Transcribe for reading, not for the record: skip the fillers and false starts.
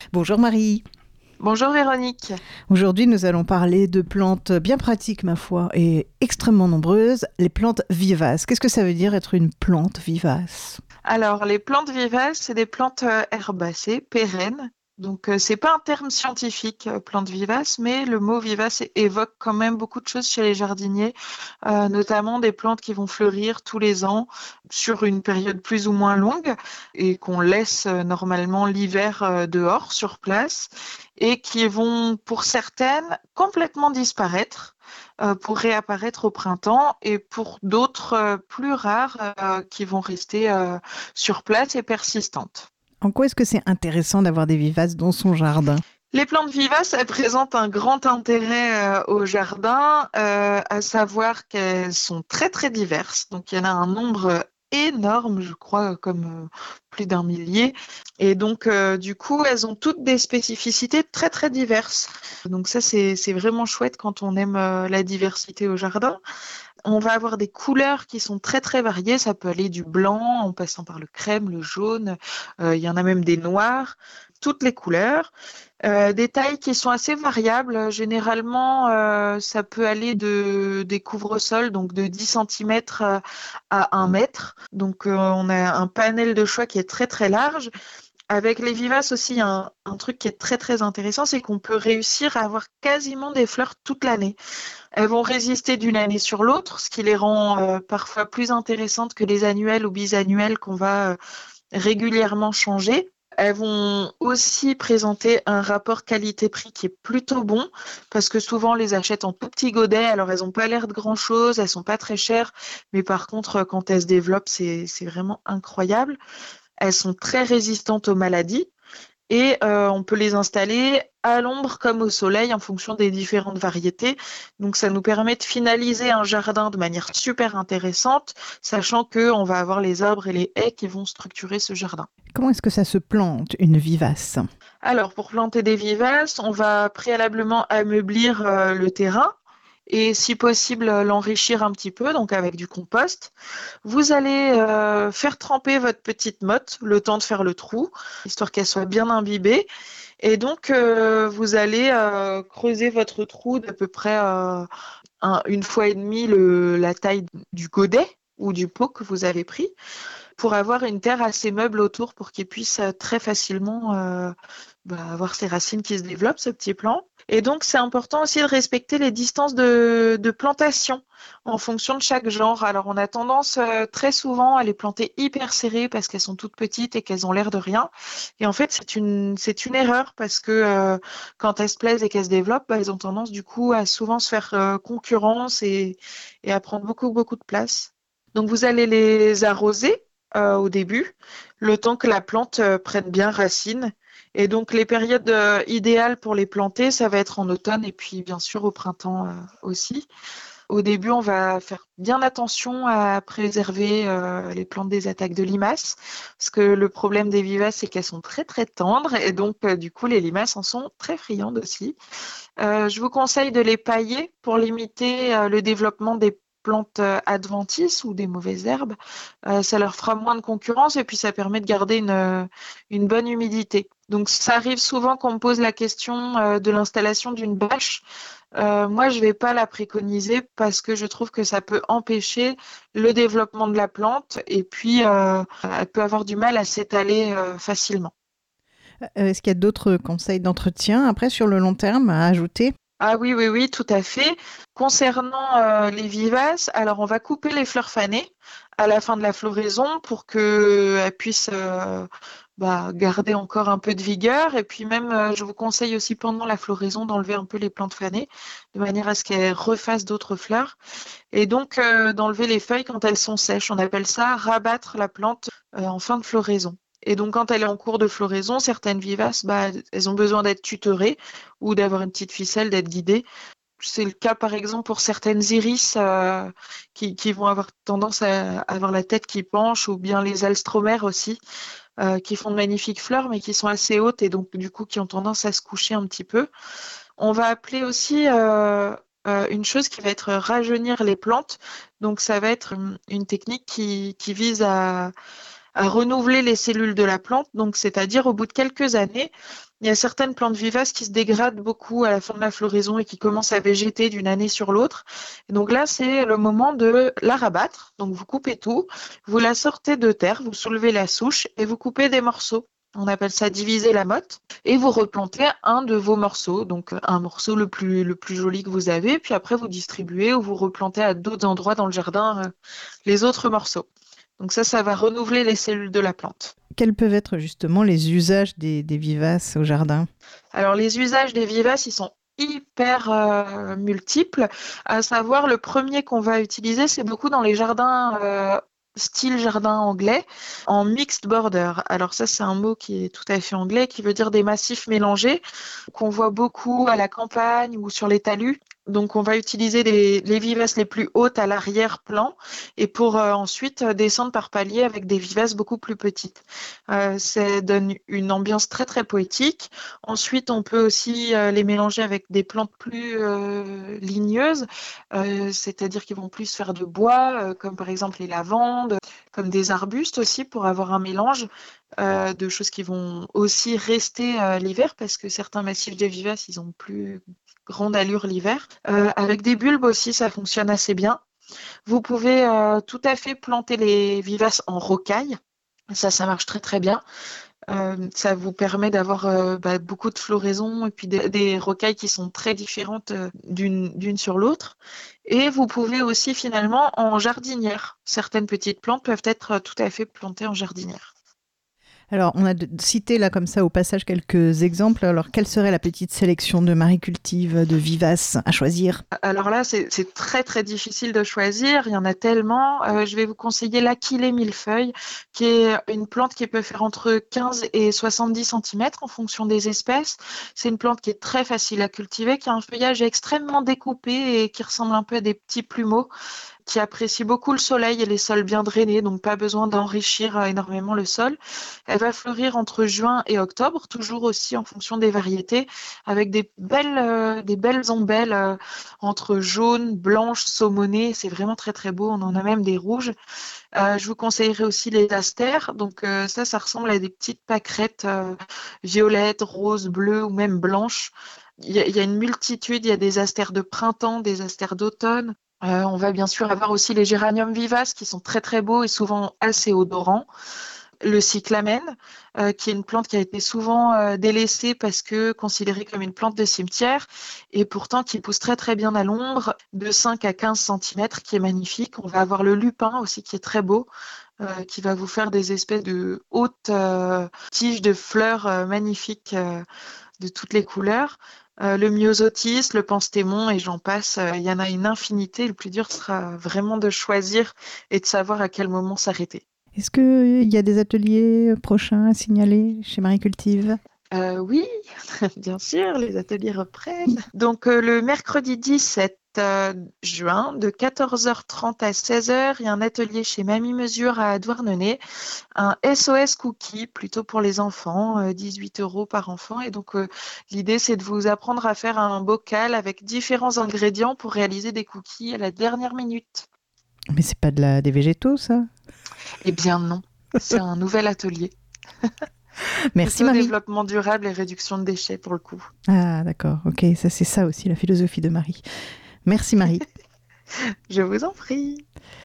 Bonjour Marie. Bonjour Véronique. Aujourd'hui, nous allons parler de plantes bien pratiques, ma foi, et extrêmement nombreuses, les plantes vivaces. Qu'est-ce que ça veut dire être une plante vivace? Alors, les plantes vivaces, c'est des plantes herbacées, pérennes. Donc, c'est pas un terme scientifique, plante vivace, mais le mot vivace évoque quand même beaucoup de choses chez les jardiniers, notamment des plantes qui vont fleurir tous les ans sur une période plus ou moins longue et qu'on laisse normalement l'hiver dehors, sur place, et qui vont, pour certaines, complètement disparaître pour réapparaître au printemps et pour d'autres plus rares qui vont rester sur place et persistantes. En quoi est-ce que c'est intéressant d'avoir des vivaces dans son jardin? Les plantes vivaces, elles présentent un grand intérêt au jardin, à savoir qu'elles sont très très diverses. Donc il y en a un nombre énorme, je crois, comme plus d'un millier. Et donc du coup, elles ont toutes des spécificités très très diverses. Donc ça, c'est vraiment chouette quand on aime la diversité au jardin. On va avoir des couleurs qui sont très très variées. Ça peut aller du blanc en passant par le crème, le jaune. Il y en a même des noirs, toutes les couleurs. Des tailles qui sont assez variables. Généralement, ça peut aller des couvre-sols, donc de 10 centimètres à 1 mètre. Donc, on a un panel de choix qui est très très large. Avec les vivaces aussi, il y a un truc qui est très très intéressant, c'est qu'on peut réussir à avoir quasiment des fleurs toute l'année. Elles vont résister d'une année sur l'autre, ce qui les rend parfois plus intéressantes que les annuelles ou bisannuelles qu'on va régulièrement changer. Elles vont aussi présenter un rapport qualité-prix qui est plutôt bon parce que souvent on les achète en tout petits godets. Alors elles n'ont pas l'air de grand-chose, elles sont pas très chères, mais par contre quand elles se développent, c'est vraiment incroyable. Elles sont très résistantes aux maladies et on peut les installer à l'ombre comme au soleil en fonction des différentes variétés. Donc ça nous permet de finaliser un jardin de manière super intéressante, sachant qu'on va avoir les arbres et les haies qui vont structurer ce jardin. Comment est-ce que ça se plante, une vivace? Alors pour planter des vivaces, on va préalablement ameublir le terrain et si possible l'enrichir un petit peu, donc avec du compost. Vous allez faire tremper votre petite motte le temps de faire le trou, histoire qu'elle soit bien imbibée. Et donc, vous allez creuser votre trou d'à peu près une fois et demie la taille du godet ou du pot que vous avez pris pour avoir une terre assez meuble autour pour qu'il puisse très facilement avoir ses racines qui se développent, ce petit plant. Et donc, c'est important aussi de respecter les distances de plantation en fonction de chaque genre. Alors, on a tendance très souvent à les planter hyper serrées parce qu'elles sont toutes petites et qu'elles ont l'air de rien. Et en fait, c'est une erreur parce que quand elles se plaisent et qu'elles se développent, elles ont tendance du coup à souvent se faire concurrence et à prendre beaucoup, beaucoup de place. Donc, vous allez les arroser au début, le temps que la plante prenne bien racine. Et donc, les périodes idéales pour les planter, ça va être en automne et puis bien sûr au printemps aussi. Au début, on va faire bien attention à préserver les plantes des attaques de limaces, parce que le problème des vivaces, c'est qu'elles sont très très tendres et donc du coup, les limaces en sont très friandes aussi. Je vous conseille de les pailler pour limiter le développement des plantes adventices ou des mauvaises herbes. Ça leur fera moins de concurrence et puis ça permet de garder une bonne humidité. Donc ça arrive souvent qu'on me pose la question de l'installation d'une bâche. Moi, je ne vais pas la préconiser parce que je trouve que ça peut empêcher le développement de la plante et puis elle peut avoir du mal à s'étaler facilement. Est-ce qu'il y a d'autres conseils d'entretien après sur le long terme à ajouter? Ah oui, oui, oui, tout à fait. Concernant les vivaces, alors on va couper les fleurs fanées à la fin de la floraison pour qu'elles puissent garder encore un peu de vigueur. Et puis même, je vous conseille aussi pendant la floraison d'enlever un peu les plantes fanées de manière à ce qu'elles refassent d'autres fleurs. Et donc d'enlever les feuilles quand elles sont sèches. On appelle ça rabattre la plante en fin de floraison. Et donc, quand elle est en cours de floraison, certaines vivaces, elles ont besoin d'être tutorées ou d'avoir une petite ficelle, d'être guidées. C'est le cas, par exemple, pour certaines iris qui vont avoir tendance à avoir la tête qui penche, ou bien les alstromères aussi, qui font de magnifiques fleurs, mais qui sont assez hautes et donc, du coup, qui ont tendance à se coucher un petit peu. On va appeler aussi une chose qui va être rajeunir les plantes. Donc, ça va être une technique qui vise à renouveler les cellules de la plante, donc c'est-à-dire au bout de quelques années, Il y a certaines plantes vivaces qui se dégradent beaucoup à la fin de la floraison et qui commencent à végéter d'une année sur l'autre. Et donc là, c'est le moment de la rabattre. Donc vous coupez tout, vous la sortez de terre, vous soulevez la souche et vous coupez des morceaux. On appelle ça diviser la motte. Et vous replantez un de vos morceaux, donc un morceau le plus joli que vous avez. Puis après, vous distribuez ou vous replantez à d'autres endroits dans le jardin les autres morceaux. Donc ça va renouveler les cellules de la plante. Quels peuvent être justement les usages des vivaces au jardin? Alors, les usages des vivaces, ils sont hyper multiples. À savoir, le premier qu'on va utiliser, c'est beaucoup dans les jardins style jardin anglais, en mixed border. Alors ça, c'est un mot qui est tout à fait anglais, qui veut dire des massifs mélangés, qu'on voit beaucoup à la campagne ou sur les talus. Donc, on va utiliser les vivaces les plus hautes à l'arrière-plan et pour ensuite descendre par palier avec des vivaces beaucoup plus petites. Ça donne une ambiance très, très poétique. Ensuite, on peut aussi les mélanger avec des plantes plus ligneuses, c'est-à-dire qu'ils vont plus faire de bois, comme par exemple les lavandes, comme des arbustes aussi, pour avoir un mélange de choses qui vont aussi rester l'hiver, parce que certains massifs de vivaces, ils ont plus grande allure l'hiver. Avec des bulbes aussi, ça fonctionne assez bien. Vous pouvez tout à fait planter les vivaces en rocaille. Ça marche très très bien. Ça vous permet d'avoir beaucoup de floraison et puis des rocailles qui sont très différentes d'une sur l'autre. Et vous pouvez aussi finalement en jardinière. Certaines petites plantes peuvent être tout à fait plantées en jardinière. Alors, on a cité là comme ça au passage quelques exemples. Alors, quelle serait la petite sélection de Marie Cultive de vivaces à choisir? Alors là, c'est très très difficile de choisir. Il y en a tellement. Je vais vous conseiller l'Achillée millefeuille, qui est une plante qui peut faire entre 15 et 70 cm en fonction des espèces. C'est une plante qui est très facile à cultiver, qui a un feuillage extrêmement découpé et qui ressemble un peu à des petits plumeaux, qui apprécie beaucoup le soleil et les sols bien drainés, donc pas besoin d'enrichir énormément le sol. Elle va fleurir entre juin et octobre, toujours aussi en fonction des variétés, avec des belles ombelles entre jaune, blanche, saumonée. C'est vraiment très très beau. On en a même des rouges. Je vous conseillerais aussi les astères. Donc ça ressemble à des petites pâquerettes violettes, roses, bleues ou même blanches. Il y a une multitude. Il y a des astères de printemps, des astères d'automne. On va bien sûr avoir aussi les géraniums vivaces qui sont très très beaux et souvent assez odorants. Le cyclamen, qui est une plante qui a été souvent délaissée parce que considérée comme une plante de cimetière et pourtant qui pousse très très bien à l'ombre, de 5 à 15 cm, qui est magnifique. On va avoir le lupin aussi qui est très beau, qui va vous faire des espèces de hautes tiges de fleurs magnifiques de toutes les couleurs. Le myosotis, le penstémon et j'en passe. Il y en a une infinité. Le plus dur sera vraiment de choisir et de savoir à quel moment s'arrêter. Est-ce qu'il y a des ateliers prochains à signaler chez Marie Cultive? Oui, bien sûr, les ateliers reprennent. Donc le mercredi 17 juin, de 14h30 à 16h, il y a un atelier chez Mamie Mesure à Douarnenez, un SOS cookie plutôt pour les enfants, 18 € par enfant. Et donc l'idée, c'est de vous apprendre à faire un bocal avec différents ingrédients pour réaliser des cookies à la dernière minute. Mais c'est pas des végétaux, ça? Eh bien non, c'est un nouvel atelier. Merci Plutôt Marie. développement durable et réduction de déchets pour le coup. Ah d'accord, ok, ça c'est ça aussi la philosophie de Marie. Merci Marie. Je vous en prie.